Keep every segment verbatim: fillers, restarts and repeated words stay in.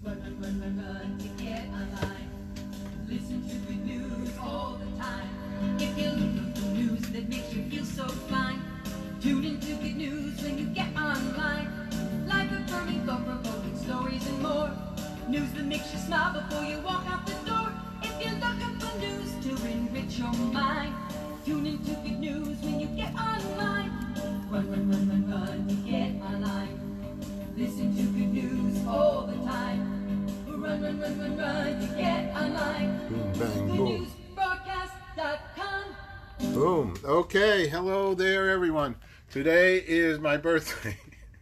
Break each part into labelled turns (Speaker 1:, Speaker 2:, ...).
Speaker 1: Run, run, run, run, run to get online. Listen to good news all the time. If you're looking for news that makes you feel so fine, tune into good news when you get online. Live affirming, thought-provoking stories and more. News that makes you smile before you walk out the door. If you're looking for news to enrich your mind, tune into good news when you get online. Run, run, run, run, run to get online. Listen to good news all the time. Run, run, run, run, run to get online.
Speaker 2: Boom, bang,
Speaker 1: good
Speaker 2: boom.
Speaker 1: news broadcast dot com.
Speaker 2: Boom. Okay, hello there, everyone. Today is my birthday.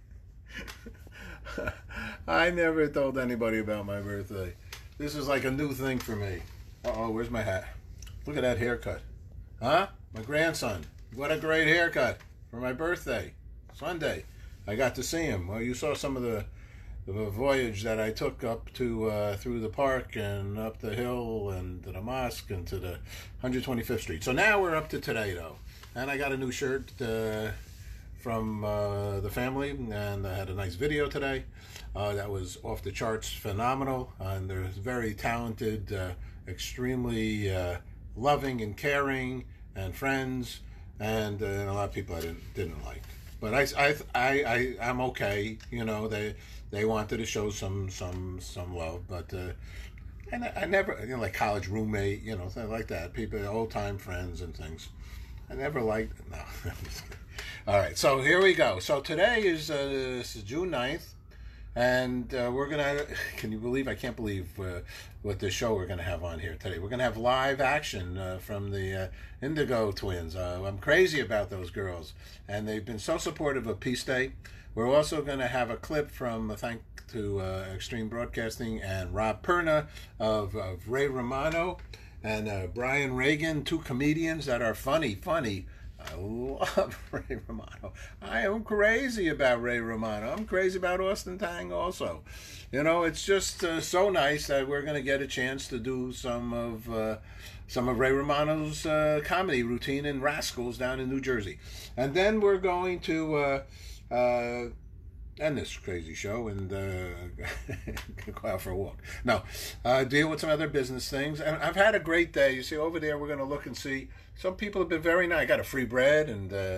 Speaker 2: I never told anybody about my birthday. This is like a new thing for me. Uh-oh, where's my hat? Look at that haircut. Huh? My grandson. What a great haircut for my birthday. Sunday. I got to see him. Well, you saw some of the, the voyage that I took up to uh, through the park and up the hill and to the mosque and to the one hundred twenty-fifth Street. So now we're up to today, though. And I got a new shirt uh, from uh, the family, and I had a nice video today. Uh, that was off the charts, phenomenal. And they're very talented, uh, extremely uh, loving and caring, and friends, and, uh, and a lot of people I didn't didn't like. But I, I, I, I, I'm okay. You know, they they wanted to show some some some love, but uh, and I, I never, you know, like college roommate, you know, things like that. People, old time friends and things. I never liked. No. All right, so here we go. So today is uh, this is June ninth. And uh, we're gonna, can you believe, I can't believe uh, what the show we're gonna have on here today. We're gonna have live action uh, from the uh, Indigo Twins. Uh, I'm crazy about those girls, and they've been so supportive of Peace Day. We're also gonna have a clip from, uh, thank to uh, Extreme Broadcasting and Rob Perna of, of Ray Romano and uh, Brian Reagan, two comedians that are funny, funny. I love Ray Romano. I am crazy about Ray Romano. I'm crazy about Austin Tang also. You know, it's just uh, so nice that we're going to get a chance to do some of uh, some of Ray Romano's uh, comedy routine in Rascals down in New Jersey. And then we're going to uh, uh, end this crazy show and uh, go out for a walk. No, uh, deal with some other business things. And I've had a great day. You see, over there, we're going to look and see. Some people have been very nice. I got a free bread and uh,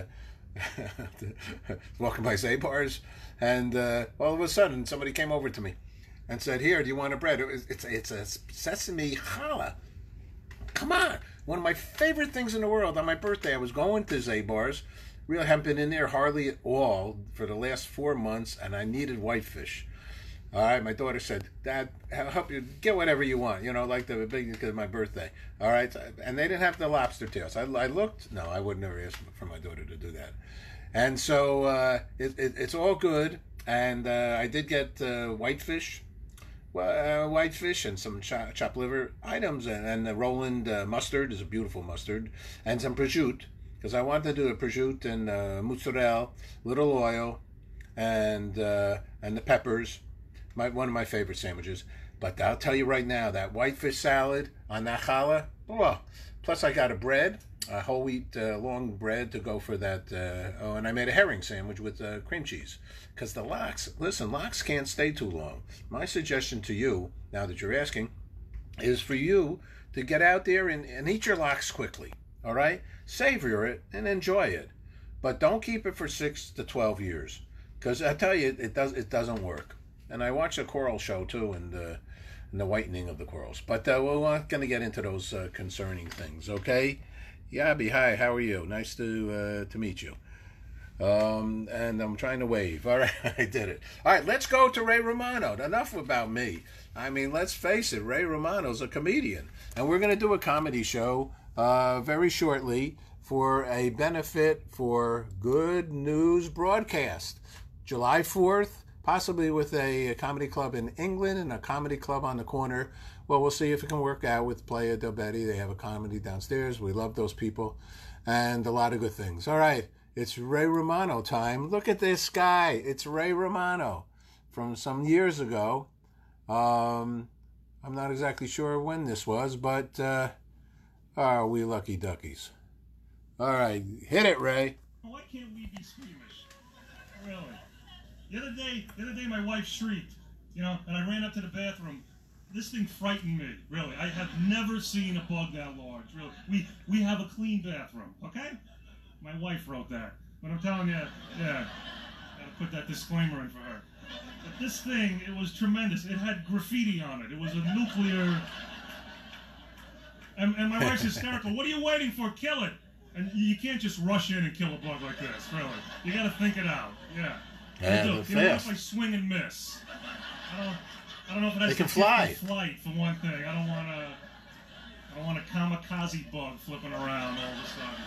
Speaker 2: walking by Zabar's, and uh, all of a sudden somebody came over to me and said, "Here, do you want a bread?" It was, it's it's a sesame challah. Come on, one of my favorite things in the world. On my birthday, I was going to Zabar's. Really haven't been in there hardly at all for the last four months, and I needed whitefish. All right, my daughter said, "Dad, I'll help you get whatever you want, you know, like the big because of my birthday." All right, and they didn't have the lobster tails. I, I looked. No, I would never ask for my daughter to do that. And so uh, it, it, it's all good. And uh, I did get uh, whitefish, uh, whitefish, and some chop, chopped liver items, and, and the Roland uh, mustard is a beautiful mustard, and some prosciutto because I wanted to do a prosciutto and uh, mozzarella, little oil, and uh, and the peppers. My, one of my favorite sandwiches. But I'll tell you right now, that whitefish salad on that challah, oh, plus I got a bread, a whole wheat uh, long bread to go for that, uh, oh, and I made a herring sandwich with uh, cream cheese. Because the lox, listen, lox can't stay too long. My suggestion to you, now that you're asking, is for you to get out there and, and eat your lox quickly, all right? Savor it and enjoy it. But don't keep it for six to twelve years. Because I tell you, it, does, it doesn't work. And I watched a coral show too, and, uh, and the whitening of the corals. But uh, we're not going to get into those uh, concerning things, okay? Yabi, hi, how are you? Nice to uh, to meet you. Um, and I'm trying to wave. All right, I did it. All right, let's go to Ray Romano. Enough about me. I mean, let's face it, Ray Romano's a comedian. And we're going to do a comedy show uh, very shortly for a benefit for Good News Broadcast. July fourth. Possibly with a, a comedy club in England and a comedy club on the corner. Well, we'll see if it can work out with Playa del Betty. They have a comedy downstairs. We love those people. And a lot of good things. All right, it's Ray Romano time. Look at this guy. It's Ray Romano from some years ago. Um, I'm not exactly sure when this was, but uh, are we lucky duckies? All right, hit it, Ray.
Speaker 3: Why can't we be squeamish? Really? The other day, the other day, my wife shrieked. you know, and I ran up to the bathroom. This thing frightened me, really. I have never seen a bug that large, really. We we have a clean bathroom, okay? My wife wrote that. But I'm telling you, yeah, gotta put that disclaimer in for her. But this thing, it was tremendous. It had graffiti on it. It was a nuclear... And, and my wife's hysterical. What are you waiting for? Kill it. And you can't just rush in and kill a bug like this, really. You gotta think it out, yeah.
Speaker 2: Yeah,
Speaker 3: you
Speaker 2: they're
Speaker 3: do. You know,
Speaker 2: fast.
Speaker 3: if I swing and miss. I don't, I don't know if it has
Speaker 2: They can
Speaker 3: to
Speaker 2: fly.
Speaker 3: keep the flight, for one thing. I don't want to... I don't want a kamikaze bug flipping around all of a sudden.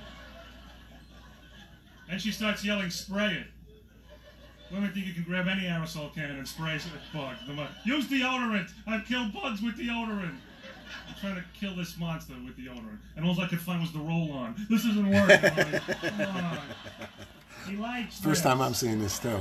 Speaker 3: And she starts yelling, spray it. Women think you can grab any aerosol can and spray a bug. Use deodorant! I've killed bugs with deodorant! I'm trying to kill this monster with deodorant. And all I could find was the roll-on. This isn't working, honey. Come on. He likes
Speaker 2: First
Speaker 3: this.
Speaker 2: time I'm seeing this too.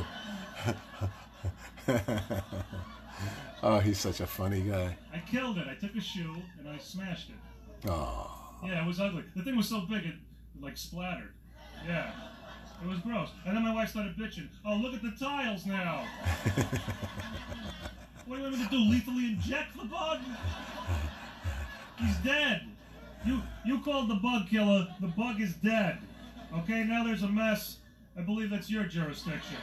Speaker 2: Oh, he's such a funny guy.
Speaker 3: I killed it. I took a shoe and I smashed it.
Speaker 2: Oh.
Speaker 3: Yeah, it was ugly. The thing was so big it like splattered. Yeah. It was gross. And then my wife started bitching. Oh, look at the tiles now. What do you want me to do? Lethally inject the bug? He's dead. You you called the bug killer. The bug is dead. Okay, now there's a mess. I believe that's your jurisdiction.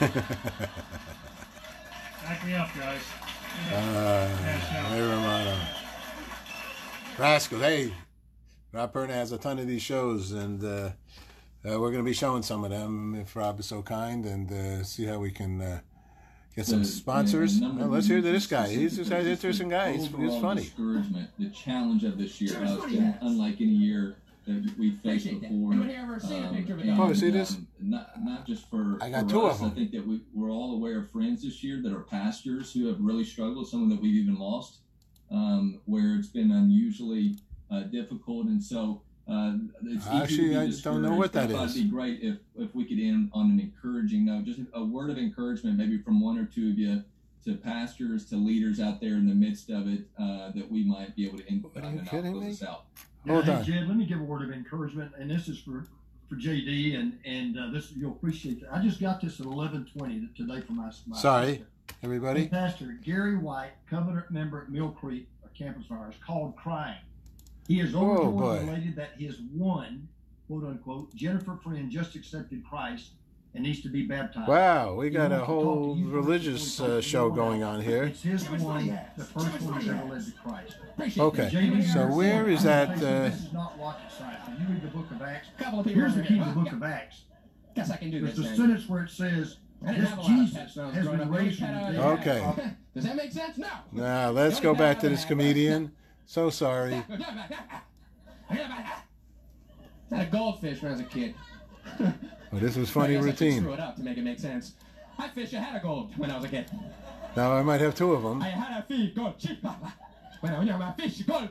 Speaker 3: Back me up, guys.
Speaker 2: Uh, hey, Romano. Rascal, hey. Rob Perna has a ton of these shows, and uh, uh, we're going to be showing some of them, if Rob is so kind, and uh, see how we can uh, get some
Speaker 4: The-
Speaker 2: sponsors.
Speaker 4: the number
Speaker 2: Well,
Speaker 4: of
Speaker 2: let's hear to
Speaker 4: movies
Speaker 2: this guy. He's just an
Speaker 4: specifically,
Speaker 2: interesting guy. He's,
Speaker 4: overall
Speaker 2: he's funny.
Speaker 4: Discouragement, the challenge of this year
Speaker 5: Sure, it's
Speaker 4: has
Speaker 5: funny,
Speaker 4: been
Speaker 5: yes.
Speaker 4: unlike any year that we've faced
Speaker 5: Appreciate that.
Speaker 4: before.
Speaker 5: Anybody ever seen a picture of a
Speaker 4: and,
Speaker 5: dog?
Speaker 2: Oh, see this?
Speaker 4: um, not, not just for,
Speaker 2: I got
Speaker 4: for
Speaker 2: two of
Speaker 4: us.
Speaker 2: them.
Speaker 4: I think that we, we're all aware of friends this year that are pastors who have really struggled, some that we've even lost, um, where it's been unusually uh, difficult. And so uh, it's easy
Speaker 2: Actually,
Speaker 4: to be
Speaker 2: I don't know what that
Speaker 4: discouraged. I thought
Speaker 2: is.
Speaker 4: It'd be great if, if we could end on an encouraging note, just a word of encouragement, maybe from one or two of you, to pastors, to leaders out there in the midst of it, uh, that we might be able to input
Speaker 2: Are
Speaker 4: on
Speaker 2: you
Speaker 4: and
Speaker 2: kidding
Speaker 4: close
Speaker 2: me?
Speaker 4: this out.
Speaker 2: Hold
Speaker 6: hey,
Speaker 2: on.
Speaker 6: Jed, let me give a word of encouragement, and this is for for J D, and and uh, this you'll appreciate that. I just got this at eleven twenty today from my, my
Speaker 2: Sorry,
Speaker 6: sister.
Speaker 2: everybody.
Speaker 6: Pastor Gary White, covenant member at Mill Creek, a campus of ours, called crying. He has
Speaker 2: Oh,
Speaker 6: overjoyed
Speaker 2: boy.
Speaker 6: and related that his one, quote unquote, Jennifer friend just accepted Christ and needs to be baptized.
Speaker 2: Wow, we
Speaker 6: He
Speaker 2: got
Speaker 6: wants
Speaker 2: a
Speaker 6: to talk to
Speaker 2: whole
Speaker 6: you first
Speaker 2: religious
Speaker 6: before he
Speaker 2: uh,
Speaker 6: talks to
Speaker 2: show
Speaker 6: anyone
Speaker 2: going
Speaker 6: else.
Speaker 2: on here.
Speaker 6: It's his
Speaker 5: Too much
Speaker 6: one,
Speaker 5: money has.
Speaker 6: the
Speaker 5: Too
Speaker 6: first
Speaker 5: much
Speaker 6: one
Speaker 5: money
Speaker 6: that's ever
Speaker 5: has.
Speaker 6: led to Christ.
Speaker 5: Appreciate
Speaker 2: Okay.
Speaker 5: that.
Speaker 6: J D,
Speaker 5: Anybody
Speaker 2: So
Speaker 5: ever
Speaker 2: where
Speaker 5: seen
Speaker 2: is
Speaker 5: a-
Speaker 2: that,
Speaker 6: This
Speaker 2: uh,
Speaker 6: is not rocket science. When you read the book of Acts,
Speaker 5: Couple of people
Speaker 6: here's the
Speaker 5: over
Speaker 6: key
Speaker 5: here.
Speaker 6: to the
Speaker 5: Huh?
Speaker 6: book of Acts.
Speaker 5: Guess I can do
Speaker 6: There's
Speaker 5: this.
Speaker 6: the
Speaker 5: then.
Speaker 6: sentence where it says,
Speaker 5: I didn't
Speaker 6: this
Speaker 5: have a lot of
Speaker 6: Jesus
Speaker 5: pets when I was
Speaker 6: has
Speaker 5: growing
Speaker 6: been
Speaker 5: up. The only
Speaker 6: raised from
Speaker 5: pet I
Speaker 6: the
Speaker 5: ever
Speaker 6: dead.
Speaker 2: Okay.
Speaker 5: had- Does that make sense? No.
Speaker 2: Now, let's
Speaker 5: The
Speaker 2: go
Speaker 5: only pet
Speaker 2: back
Speaker 5: I
Speaker 2: to
Speaker 5: ever
Speaker 2: this
Speaker 5: had
Speaker 2: comedian. So sorry.
Speaker 5: was- I had a goldfish when I was a kid.
Speaker 2: Well, this was
Speaker 5: I
Speaker 2: funny
Speaker 5: guess I should
Speaker 2: routine.
Speaker 5: screw it up to make it make sense. I fished. I had a gold when I was a kid.
Speaker 2: Now, I might have two of them.
Speaker 5: I had a fish gold. When I was my fish gold.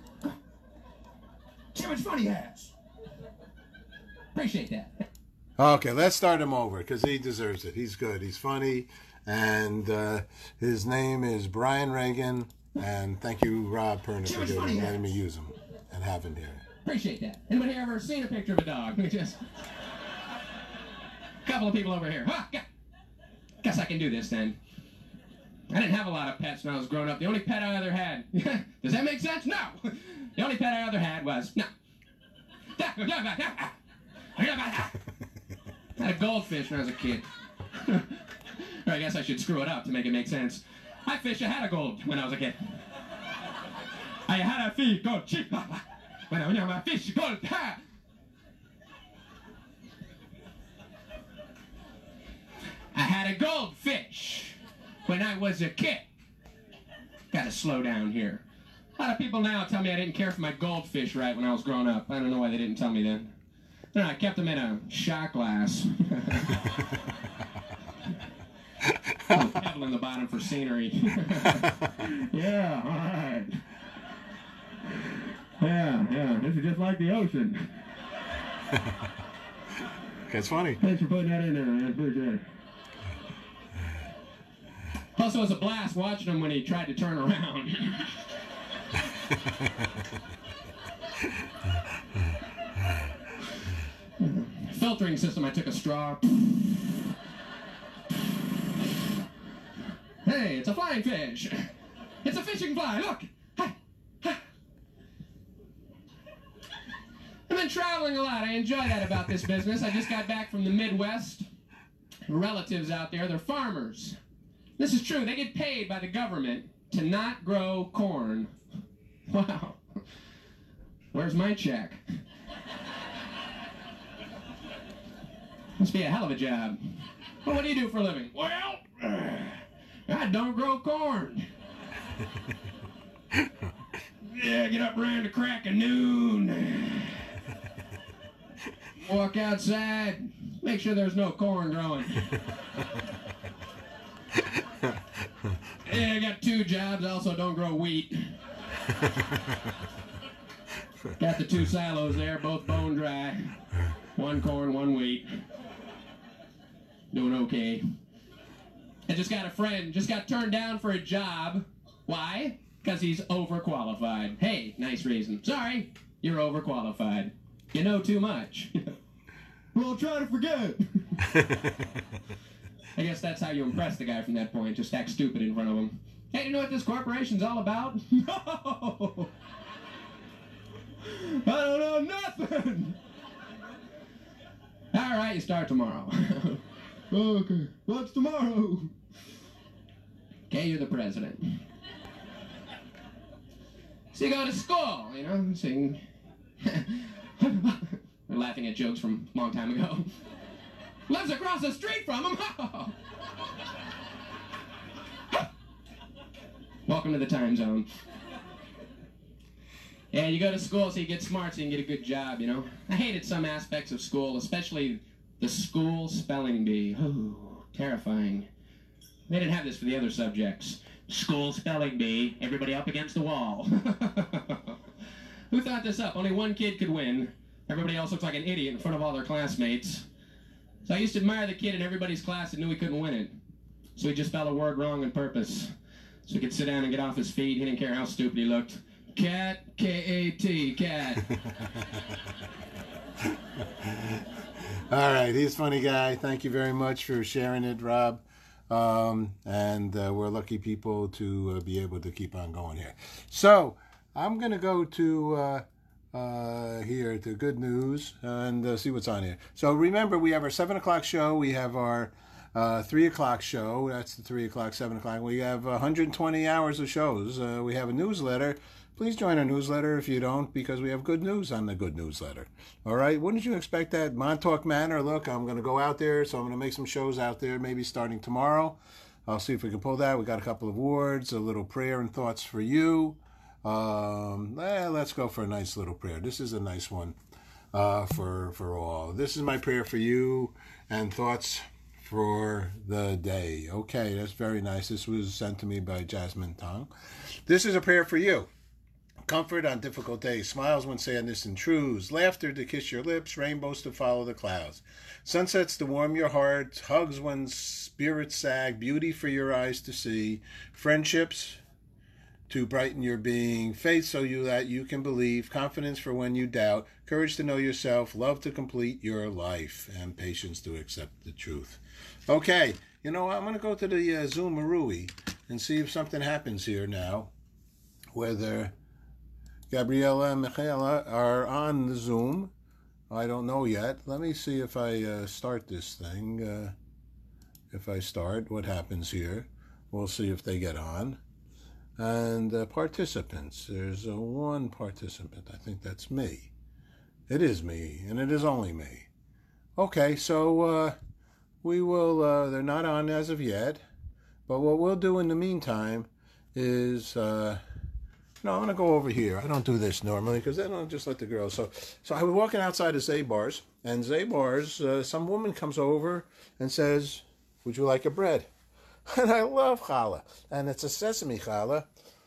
Speaker 5: Too much fun he has. Appreciate that.
Speaker 2: Okay, let's start him over because he deserves it. He's good. He's funny. And uh, his name is Brian Reagan. And thank you, Rob Perna, for doing, letting me use him and have him here.
Speaker 5: Appreciate that. Anybody ever seen a picture of a dog? Just a couple of people over here. Huh, yeah. Guess I can do this then. I didn't have a lot of pets when I was growing up. The only pet I ever had. Does that make sense? No. The only pet I ever had was no. I had a goldfish when I was a kid. Or I guess I should screw it up to make it make sense. I fished. I had a gold when I was a kid. I had a fish gold. When I was my fish gold. I had a goldfish when I was a kid. Gotta slow down here. A lot of people now tell me I didn't care for my goldfish right when I was growing up. I don't know why they didn't tell me then. No, I kept them in a shot glass. With a pebble in the bottom for scenery. Yeah, all right. Yeah, yeah, this is just like the ocean.
Speaker 2: It's funny.
Speaker 5: Thanks for putting that in there, man. Appreciate it. Also, it was a blast watching him when he tried to turn around. Filtering system, I took a straw. Hey, it's a flying fish. It's a fishing fly. Look. Hi. Hi. I've been traveling a lot. I enjoy that about this business. I just got back from the Midwest. Relatives out there, they're farmers. This is true. They get paid by the government to not grow corn. Wow. Where's my check? Must be a hell of a job. Well, what do you do for a living? Well, I don't grow corn. Yeah, get up around the crack of noon. Walk outside. Make sure there's no corn growing. Yeah, I got two jobs. I also don't grow wheat. Got the two silos there, both bone dry. One corn, one wheat. Doing okay. I just got a friend, just got turned down for a job. Why? Because he's overqualified. Hey, nice reason. Sorry, you're overqualified. You know too much. Well, try to forget. I guess that's how you impress the guy from that point. Just act stupid in front of him. Hey, do you know what this corporation's all about? No! I don't know nothing! All right, you start tomorrow. Okay, what's tomorrow? Okay, you're the president. So you go to school, you know, sing. We're laughing at jokes from a long time ago. Lives across the street from him. Welcome to the time zone. Yeah, you go to school so you get smart so you can get a good job, you know. I hated some aspects of school, especially the school spelling bee. Oh, terrifying. They didn't have this for the other subjects. School spelling bee, everybody up against the wall. Who thought this up? Only one kid could win. Everybody else looks like an idiot in front of all their classmates. So I used to admire the kid in everybody's class that knew he couldn't win it. So he just spelled a word wrong on purpose. So he could sit down and get off his feet. He didn't care how stupid he looked. Cat, K A T, cat.
Speaker 2: All right, he's a funny guy. Thank you very much for sharing it, Rob. Um, and uh, we're lucky people to uh, be able to keep on going here. So I'm going to go to uh, uh, here to Good News and uh, see what's on here. So remember, we have our seven o'clock show. We have our uh, three o'clock show. That's the three o'clock, seven o'clock. We have one hundred twenty hours of shows. Uh, we have a newsletter. Please join our newsletter if you don't, because we have good news on the good newsletter. All right? Wouldn't you expect that? Montauk Manor, look, I'm going to go out there, so I'm going to make some shows out there, maybe starting tomorrow. I'll see if we can pull that. We got a couple of awards, a little prayer and thoughts for you. Um, eh, let's go for a nice little prayer. This is a nice one uh, for, for all. This is my prayer for you and thoughts for the day. Okay, that's very nice. This was sent to me by Jasmine Tong. This is a prayer for you. Comfort on difficult days, smiles when sadness intrudes, laughter to kiss your lips, rainbows to follow the clouds, sunsets to warm your heart, hugs when spirits sag, beauty for your eyes to see, friendships to brighten your being, faith so you that you can believe, confidence for when you doubt, courage to know yourself, love to complete your life, and patience to accept the truth. Okay, you know what? I'm going to go to the uh, Zoom Marui and see if something happens here now, whether Gabriella and Michaela are on the Zoom. I don't know yet. Let me see if I uh, start this thing. Uh, if I start, what happens here? We'll see if they get on. And uh, participants. There's uh, one participant. I think that's me. It is me, and it is only me. Okay, so uh, we will, uh, they're not on as of yet. But what we'll do in the meantime is... Uh, No, I'm going to go over here. I don't do this normally because then I'll just let the girls. So so I was walking outside of Zabar's, and Zabar's, uh, some woman comes over and says, would you like a bread? And I love challah. And it's a sesame challah.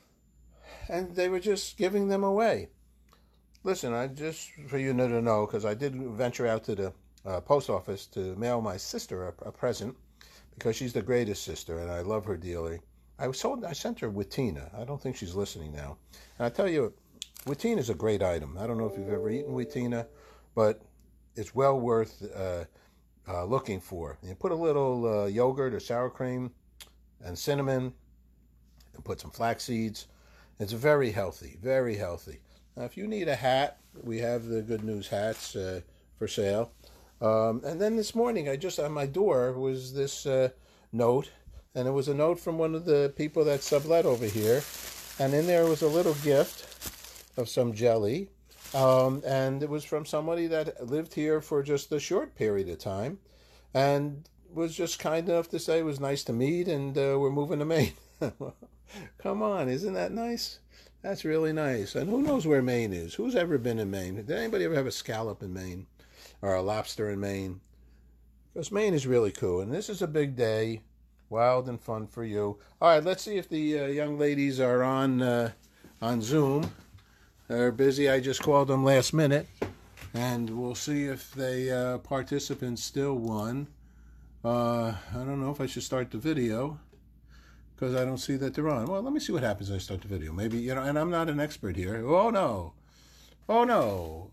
Speaker 2: And they were just giving them away. Listen, I just, for you to know, because I did venture out to the uh, post office to mail my sister a, a present, because she's the greatest sister, and I love her dearly. I was told I sent her Wittina. I don't think she's listening now. And I tell you, Wittina is a great item. I don't know if you've ever eaten Wittina, but it's well worth uh, uh, looking for. You put a little uh, yogurt or sour cream, and cinnamon, and put some flax seeds. It's very healthy, very healthy. Now, if you need a hat, we have the Good News hats uh, for sale. Um, and then this morning, I just on my door was this uh, note, and it was a note from one of the people that sublet over here, and in there was a little gift of some jelly, um, and it was from somebody that lived here for just a short period of time, and was just kind enough to say it was nice to meet, and uh, we're moving to Maine. Come on, isn't that nice? That's really nice. And who knows where Maine is? Who's ever been in Maine? Did anybody ever have a scallop in Maine? Or a lobster in Maine? Because Maine is really cool. And this is a big day. Wild and fun for you. All right, let's see if the uh, young ladies are on, uh, on Zoom. They're busy. I just called them last minute. And we'll see if the uh, participants still won. Uh, I don't know if I should start the video, because I don't see that they're on. Well, let me see what happens when I start the video. Maybe, you know, and I'm not an expert here. Oh, no. Oh, no.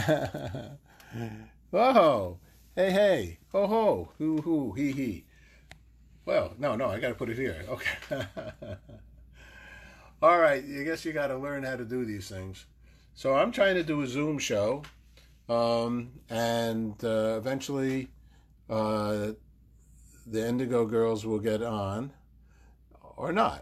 Speaker 2: Oh, hey, hey. Oh, ho. Hoo, hoo, hee, hee. Well, no, no, I got to put it here. Okay. All right. I guess you got to learn how to do these things. So I'm trying to do a Zoom show. Um, and uh, eventually uh, the Indigo Girls will get on. Or not.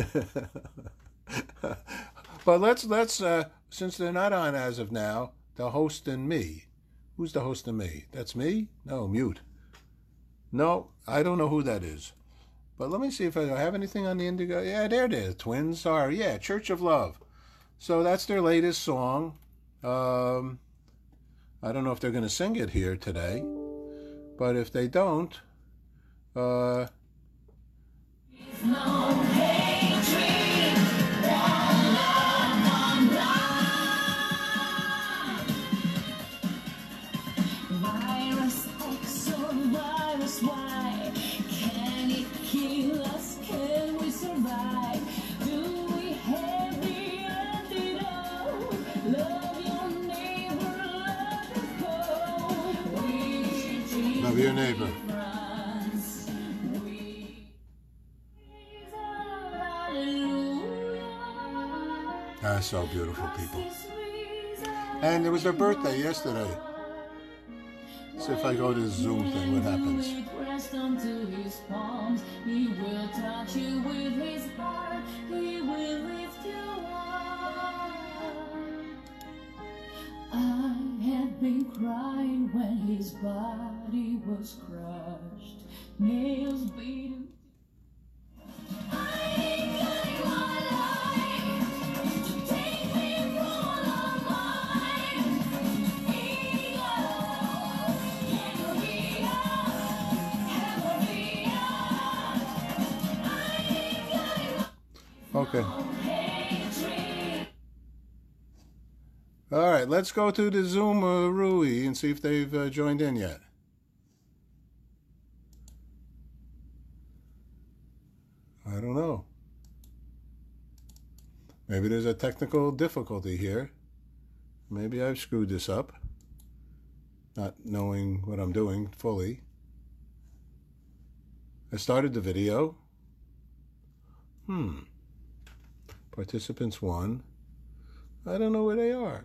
Speaker 2: But let's, let's uh, since they're not on as of now, the host and me. Who's the host and me? That's me? No, mute. No, I don't know who that is. But let me see if I have anything on the Indigo. Yeah, there it is. Twins are, yeah, Church of Love. So that's their latest song. Um, I don't know if they're going to sing it here today. But if they don't, uh...
Speaker 1: No hatred, one love, one life. Virus X or virus Y, can it kill us? Can we survive? Do we have the antidote? Love your neighbor, love your foe. We
Speaker 2: love your neighbor. That's so beautiful, people. And it was their birthday yesterday. See if I go to the Zoom thing, what happens?
Speaker 1: He will touch you with his heart. He will lift you up. I have been crying when his body was crushed. Nails beaten.
Speaker 2: Okay. All right, let's go to the Zoom uh, Rui and see if they've uh, joined in yet. I don't know. Maybe there's a technical difficulty here. Maybe I've screwed this up, not knowing what I'm doing fully. I started the video. Hmm. Participants one. I don't know where they are.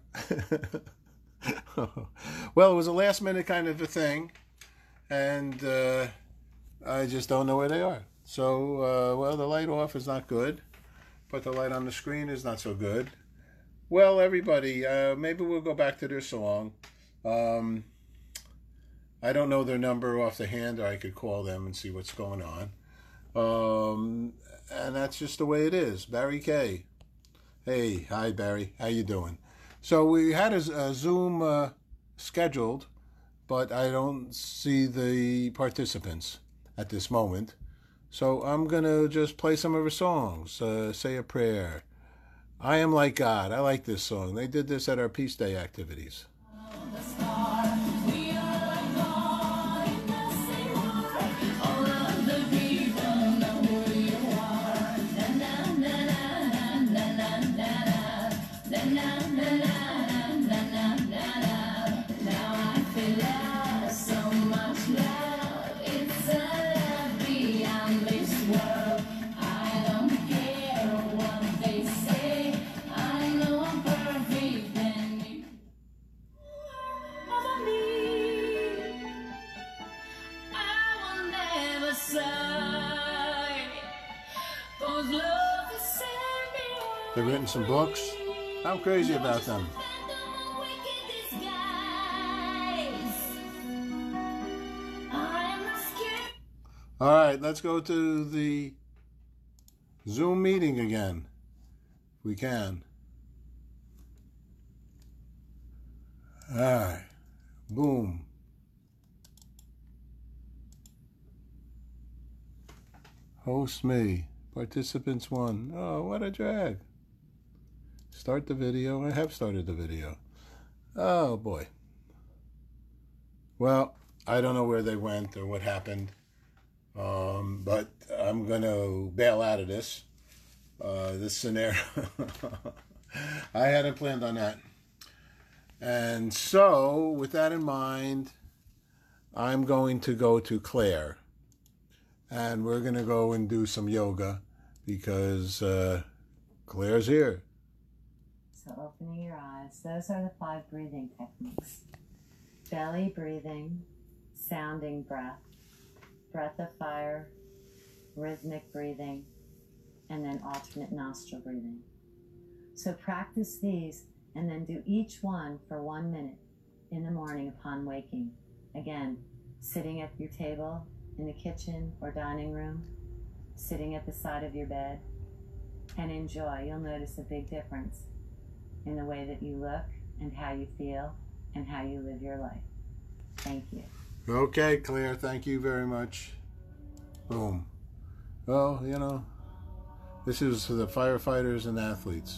Speaker 2: Well, it was a last minute kind of a thing, and uh, I just don't know where they are. So, uh, well, the light off is not good, but the light on the screen is not so good. Well, everybody, uh, maybe we'll go back to their song. Um, I don't know their number off the hand, or I could call them and see what's going on. Um, and that's just the way it is. Barry K. Hey, hi Barry, how you doing? So we had a, a Zoom uh, scheduled, but I don't see the participants at this moment. So I'm going to just play some of her songs, uh, say a prayer. I Am Like God, I like this song. They did this at our Peace Day activities.
Speaker 1: So much love, it's a beyond this world. 'cause love has set me on
Speaker 2: They've written some books. I'm crazy about them. All right, let's go to the Zoom meeting again. If we can. All right. Boom. Host me. Participants one. Oh, what a drag. Start the video. I have started the video. Oh, boy. Well, I don't know where they went or what happened. Um, but I'm going to bail out of this. Uh, this scenario. I hadn't planned on that. And so, with that in mind, I'm going to go to Claire. And we're going to go and do some yoga because uh, Claire's here.
Speaker 7: So opening your eyes, those are the five breathing techniques. Belly breathing, sounding breath, breath of fire, rhythmic breathing, and then alternate nostril breathing. So practice these and then do each one for one minute in the morning upon waking. Again, sitting at your table in the kitchen or dining room, sitting at the side of your bed, and enjoy. You'll notice a big difference in the way that you look and how you feel and how you live your life. Thank you.
Speaker 2: Okay, Claire, thank you very much. Boom. Well, you know, this is for the firefighters and athletes.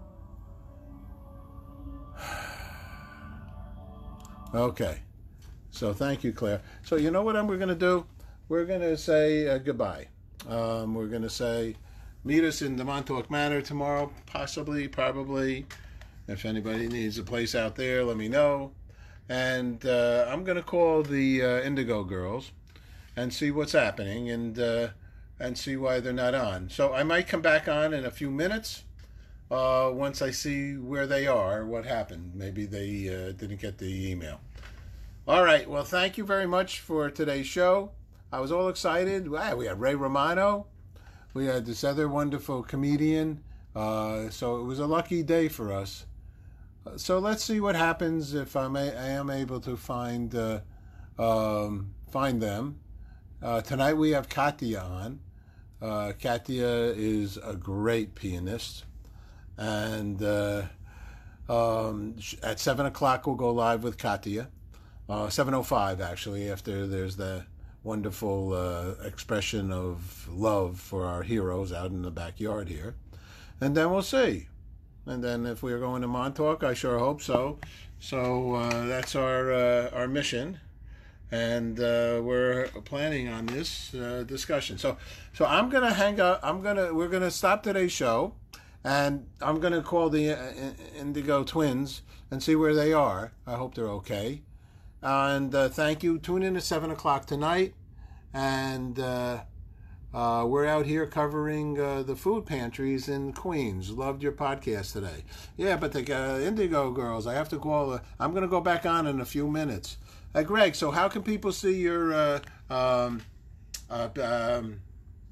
Speaker 2: Okay. So thank you, Claire. So you know what we're going to do? We're going to say uh, goodbye. Um, we're going to say, meet us in the Montauk Manor tomorrow, possibly, probably. If anybody needs a place out there, let me know. And uh, I'm going to call the uh, Indigo Girls and see what's happening and uh, and see why they're not on. So I might come back on in a few minutes uh, once I see where they are, what happened. Maybe they uh, didn't get the email. All right. Well, thank you very much for today's show. I was all excited. Wow, we had Ray Romano. We had this other wonderful comedian. Uh, so it was a lucky day for us. So let's see what happens if I'm a, I am able to find uh, um, find them. Uh, tonight we have Katya on. Uh, Katya is a great pianist. And uh, um, at seven o'clock we'll go live with Katya. Uh, seven oh five actually, after there's the wonderful uh, expression of love for our heroes out in the backyard here. And then we'll see. And then if we're going to Montauk, I sure hope so. So uh, that's our uh, our mission, and uh, we're planning on this uh, discussion. So so I'm gonna hang up. I'm gonna we're gonna stop today's show, and I'm gonna call the uh, Indigo Twins and see where they are. I hope they're okay. And uh, thank you. Tune in at seven o'clock tonight, and. Uh, Uh, we're out here covering uh, the food pantries in Queens. Loved your podcast today. Yeah, but the uh, Indigo Girls, I have to call. Uh, I'm going to go back on in a few minutes. Uh, Greg, so how can people see your uh, um, uh, um,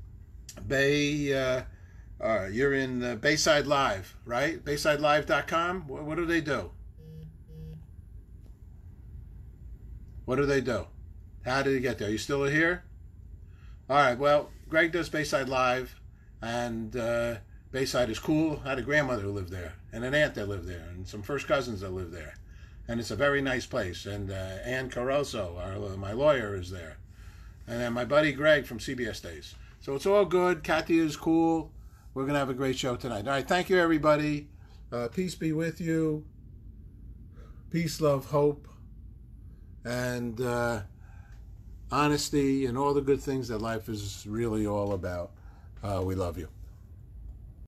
Speaker 2: Bay? Uh, uh, you're in uh, Bayside Live, right? Bayside Live dot com. What, what do they do? What do they do? How did you get there? Are you still here? All right. Well. Greg does Bayside Live, and uh, Bayside is cool. I had a grandmother who lived there, and an aunt that lived there, and some first cousins that lived there. And it's a very nice place. And uh, Ann Caruso, our, my lawyer, is there. And then my buddy Greg from C B S Days. So it's all good. Katya is cool. We're going to have a great show tonight. All right, thank you, everybody. Uh, peace be with you. Peace, love, hope, and... Uh, honesty and all the good things that life is really all about. Uh, we love you.